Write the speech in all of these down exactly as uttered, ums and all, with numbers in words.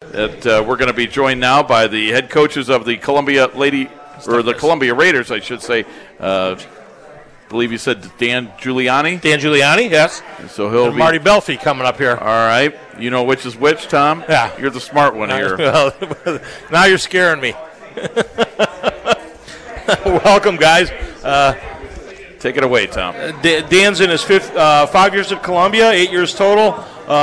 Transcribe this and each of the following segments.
that uh, we're going to be joined now by the head coaches of the Columbia Lady, or the Columbia Raiders, I should say. Uh, I believe you said Dan Giuliani. Dan Giuliani, yes. So he'll and be Marty Belfi coming up here. All right. You know which is which, Tom? Yeah. You're the smart one here. Now you're scaring me. Welcome, guys. Uh, Take it away, Tom. Dan's in his fifth, uh, five years at Columbia, eight years total.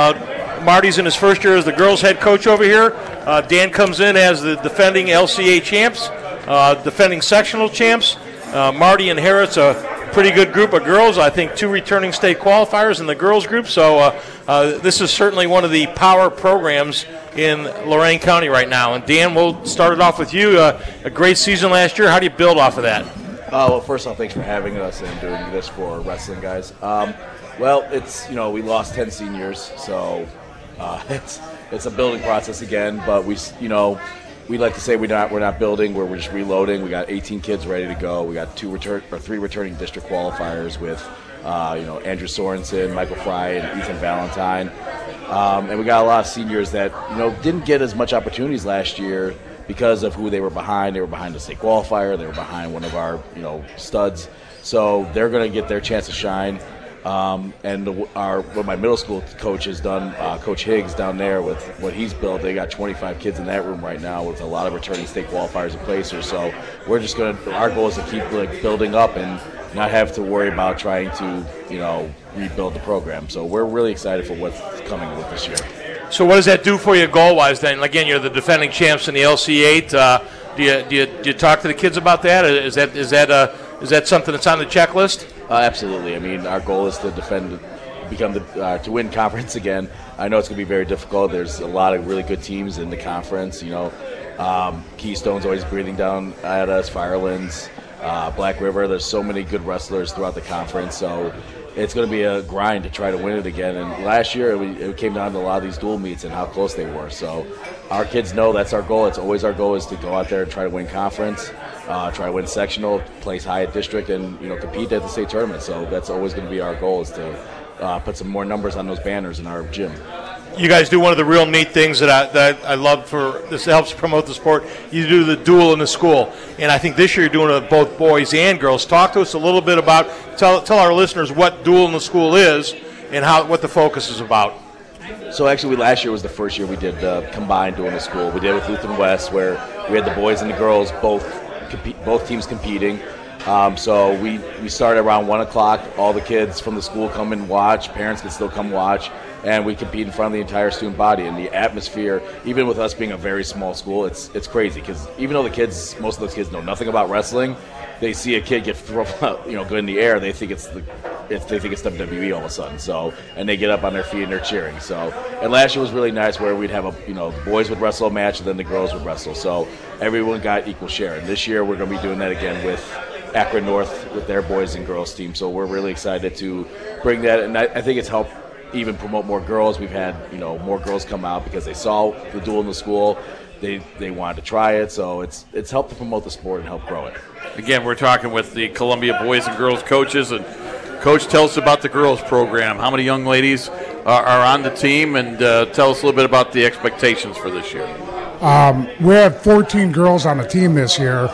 Uh, Marty's in his first year as the girls' head coach over here. Uh, Dan comes in as the defending L C A champs, uh, defending sectional champs. Uh, Marty inherits a pretty good group of girls. I think two returning state qualifiers in the girls group. So uh, uh, this is certainly one of the power programs in Lorain County right now. And Dan, we'll start it off with you. Uh, a great season last year. How do you build off of that? Uh, well, first off, thanks for having us and doing this for wrestling guys. Um, well, it's, you know, we lost ten seniors, so uh, it's it's a building process again. But we, you know, we like to say we're not we're not building, we're, we're just reloading. We got eighteen kids ready to go. We got two return or three returning district qualifiers with, uh, you know, Andrew Sorensen, Michael Fry, and Ethan Valentine. Um, and we got a lot of seniors that, you know, didn't get as much opportunities last year because of who they were behind. They were behind a state qualifier. They were behind one of our, you know, studs. So they're going to get their chance to shine. Um, and the, our what my middle school coach has done, uh, Coach Higgs down there with what he's built, they got twenty-five kids in that room right now with a lot of returning state qualifiers and placers. So we're just going to, our goal is to keep like building up and not have to worry about trying to, you know, rebuild the program. So we're really excited for what's coming with this year. So what does that do for you goal-wise then? Again, you're the defending champs in the L C eight. Uh, do you do you do you talk to the kids about that? Is that is that uh, is that something that's on the checklist? Uh, absolutely. I mean, our goal is to defend, become the uh, to win conference again. I know it's going to be very difficult. There's a lot of really good teams in the conference. You know, um, Keystone's always breathing down at us. Firelands, uh, Black River. There's so many good wrestlers throughout the conference. So it's going to be a grind to try to win it again. And last year, it, it came down to a lot of these dual meets and how close they were. So our kids know that's our goal. It's always our goal is to go out there and try to win conference, uh, try to win sectional, place high at district, and, you know, compete at the state tournament. So that's always going to be our goal, is to uh, put some more numbers on those banners in our gym. You guys do one of the real neat things that I, that I love for this helps promote the sport. You do the duel in the school, and I think this year you're doing it with both boys and girls. Talk to us a little bit about, tell tell our listeners what duel in the school is and how what the focus is about. So actually, we, last year was the first year we did uh, combined duel in the school. We did it with Lutheran West, where we had the boys and the girls both compete, both teams competing. Um, so we, we started around one o'clock. All the kids from the school come and watch. Parents can still come watch. And we compete in front of the entire student body. And the atmosphere, even with us being a very small school, it's it's crazy. Because even though the kids, most of those kids know nothing about wrestling, they see a kid get thrown, you know, good in the air, they think it's the it's, they think it's W W E all of a sudden. So, and they get up on their feet and they're cheering. So, and last year was really nice, where we'd have a, you know, the boys would wrestle a match and then the girls would wrestle. So everyone got equal share. And this year we're going to be doing that again with Akron North, with their boys and girls team. So we're really excited to bring that, and I, I think it's helped even promote more girls. We've had, you know, more girls come out because they saw the duel in the school. They they wanted to try it, so it's it's helped to promote the sport and help grow it. Again, we're talking with the Columbia boys and girls coaches, and Coach, tell us about the girls program. How many young ladies are, are on the team, and uh, tell us a little bit about the expectations for this year. Um, we have fourteen girls on the team this year.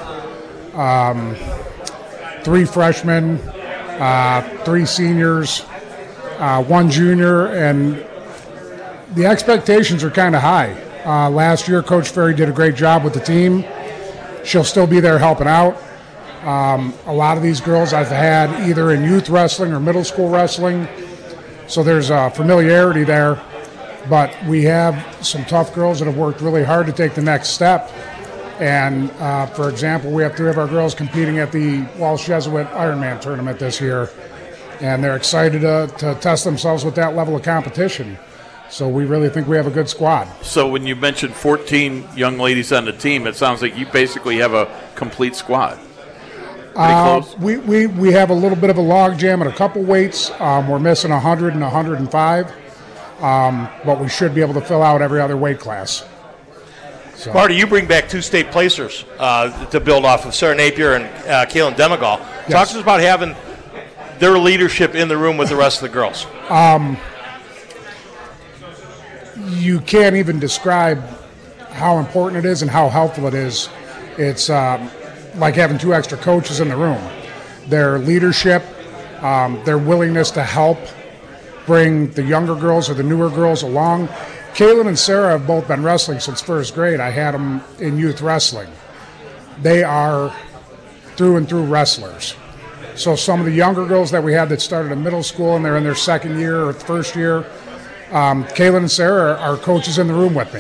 Um, three freshmen, uh, three seniors, uh, one junior, and the expectations are kind of high. Uh, last year, Coach Ferry did a great job with the team. She'll still be there helping out. Um, a lot of these girls I've had either in youth wrestling or middle school wrestling, so there's a familiarity there. But we have some tough girls that have worked really hard to take the next step. And, uh, for example, we have three of our girls competing at the Walsh Jesuit Ironman tournament this year, and they're excited to, to test themselves with that level of competition. So we really think we have a good squad. So when you mentioned fourteen young ladies on the team, it sounds like you basically have a complete squad. Pretty uh, close. We, we, we have a little bit of a log jam at a couple weights. Um, we're missing one hundred and one hundred five, um, but we should be able to fill out every other weight class. So. Marty, you bring back two state placers uh, to build off of, Sarah Napier and uh, Kaylin Demigal. Yes. Talk to us about having their leadership in the room with the rest of the girls. Um, you can't even describe how important it is and how helpful it is. It's um, like having two extra coaches in the room. Their leadership, um, their willingness to help bring the younger girls or the newer girls along. Kaylin and Sarah have both been wrestling since first grade. I had them in youth wrestling. They are through and through wrestlers. So some of the younger girls that we had that started in middle school and they're in their second year or first year, um, Kaylin and Sarah are coaches in the room with me.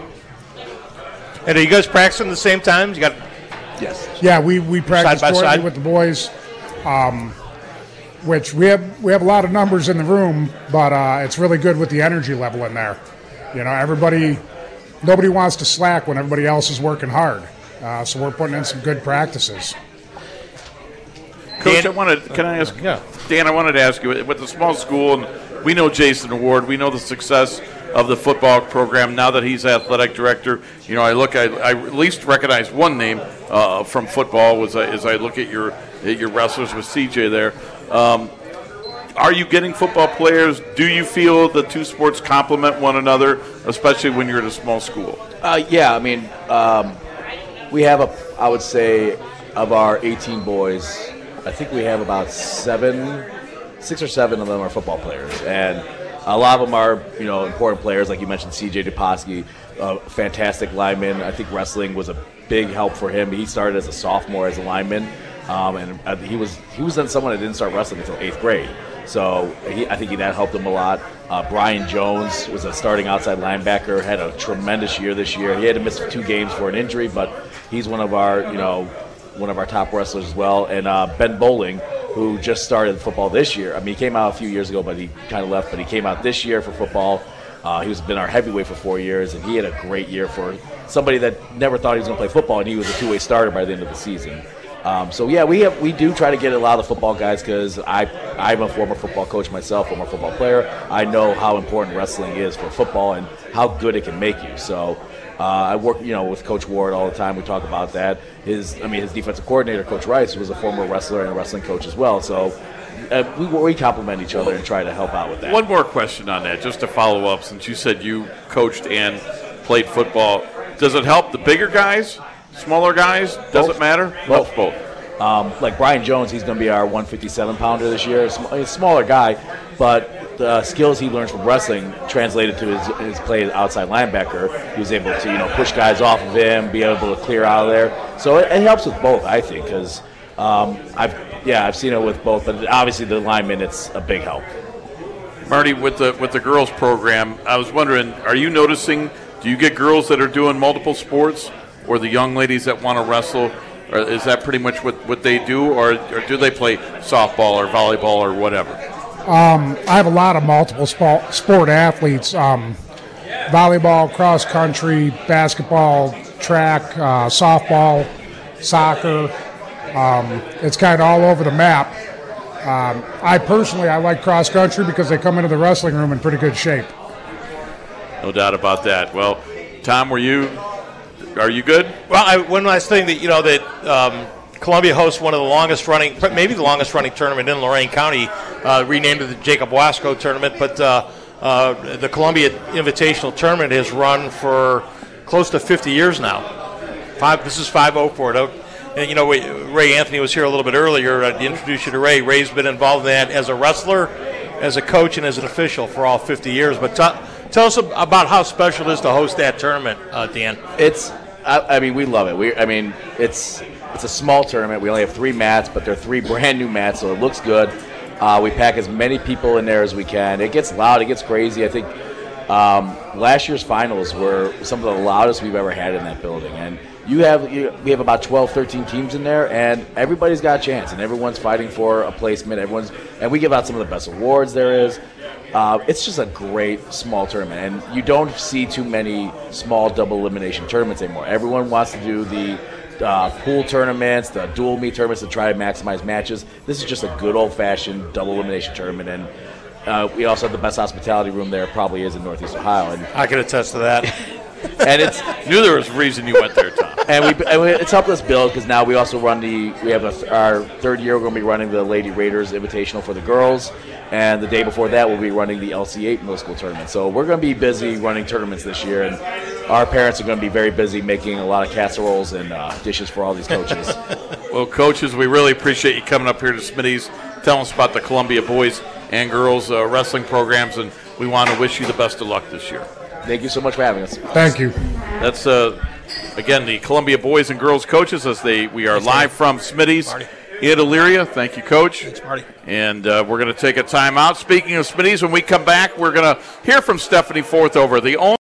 And are you guys practicing at the same time? You got Yes. Yeah, we, we practice Side by jointly side? with the boys, um, which we have we have a lot of numbers in the room, but uh, it's really good with the energy level in there. You know, everybody, nobody wants to slack when everybody else is working hard. Uh, so we're putting in some good practices. Coach, Dan- I wanted. Can I ask? Yeah. Dan, I wanted to ask you. With the small school, and we know Jason Ward. We know the success of the football program. Now that he's athletic director, you know, I look. I, I at least recognize one name uh, from football. Was I, as I look at your at your wrestlers with C J there. Um, are you getting football players? Do you feel the two sports complement one another, especially when you're at a small school? Uh, yeah, I mean, um, we have a. I would say of our eighteen boys, I think we have about seven, six or seven of them are football players, and a lot of them are, you know, important players, like you mentioned, C J Duposki, a fantastic lineman. I think wrestling was a big help for him. He started as a sophomore as a lineman, um, and uh, he was he was then someone that didn't start wrestling until eighth grade. So he, I think that helped him a lot. Uh, Brian Jones was a starting outside linebacker, had a tremendous year this year. He had to miss two games for an injury, but he's one of our, you know, one of our top wrestlers as well. And uh, Ben Bowling, who just started football this year. I mean, he came out a few years ago, but he kind of left. But he came out this year for football. Uh, he's been our heavyweight for four years, and he had a great year for somebody that never thought he was going to play football, and he was a two-way starter by the end of the season. Um, so yeah, we have we do try to get a lot of the football guys because I I'm a former football coach myself, former football player. I know how important wrestling is for football and how good it can make you. So. Uh, I work, you know, with Coach Ward all the time. We talk about that. His, I mean, his defensive coordinator, Coach Rice, was a former wrestler and a wrestling coach as well. So uh, we we complement each other and try to help out with that. One more question on that, just to follow up, since you said you coached and played football. Does it help the bigger guys, smaller guys? Does Both. it matter? Both. Helps both. Um, like Brian Jones, he's going to be our one fifty-seven pounder this year. He's a smaller guy, but the skills he learns from wrestling translated to his, his play as outside linebacker. He was able to, you know, push guys off of him, be able to clear out of there. So it, it helps with both, I think, because um, I've yeah I've seen it with both. But obviously the lineman, it's a big help. Marty, with the with the girls program, I was wondering, are you noticing? Do you get girls that are doing multiple sports, or the young ladies that want to wrestle? Or is that pretty much what, what they do, or, or do they play softball or volleyball or whatever? Um, I have a lot of multiple sport, sport athletes, um, volleyball, cross country, basketball, track, uh, softball, soccer. Um, it's kind of all over the map. Um, I personally, I like cross country because they come into the wrestling room in pretty good shape. No doubt about that. Well, Tom, were you are you good? Well, I, one last thing that you know that um, Columbia hosts one of the longest running, maybe the longest running tournament in Lorain County, uh, renamed it the Jacob Wasco Tournament. But uh, uh, the Columbia Invitational Tournament has run for close to fifty years now. Five. This is five oh for it. And, you know, Ray Anthony was here a little bit earlier. Uh, to introduce you to Ray. Ray's been involved in that as a wrestler, as a coach, and as an official for all fifty years. But t- tell us about how special it is to host that tournament, uh, Dan. It's, I, I mean, we love it. We, I mean, it's it's a small tournament. We only have three mats, but they're three brand new mats, so it looks good. Uh, we pack as many people in there as we can. It gets loud. It gets crazy. I think um, last year's finals were some of the loudest we've ever had in that building, and you have you, we have about twelve, thirteen teams in there, and everybody's got a chance, and everyone's fighting for a placement. Everyone's, and we give out some of the best awards there is. Uh, it's just a great small tournament, and you don't see too many small double elimination tournaments anymore. Everyone wants to do the uh, pool tournaments, the dual meet tournaments to try to maximize matches. This is just a good old-fashioned double elimination tournament, and uh, we also have the best hospitality room there probably is in Northeast Ohio. And I can attest to that. and it's Knew there was a reason you went there, Tom. and we and we, it's helped us build because now we also run the we have a, our third year we're going to be running the Lady Raiders Invitational for the girls, and the day before that we'll be running the L C eight middle school tournament. So we're going to be busy running tournaments this year, and our parents are going to be very busy making a lot of casseroles and uh, dishes for all these coaches. Well, coaches, we really appreciate you coming up here to Smitty's, telling us about the Columbia boys and girls uh, wrestling programs, and we want to wish you the best of luck this year. Thank you so much for having us. Thank you. That's, uh, again, the Columbia boys and girls coaches as they we are live from Smitty's Marty. in Elyria. Thank you, Coach. Thanks, Marty. And uh, we're going to take a timeout. Speaking of Smitty's, when we come back, we're going to hear from Stephanie Forthover, the only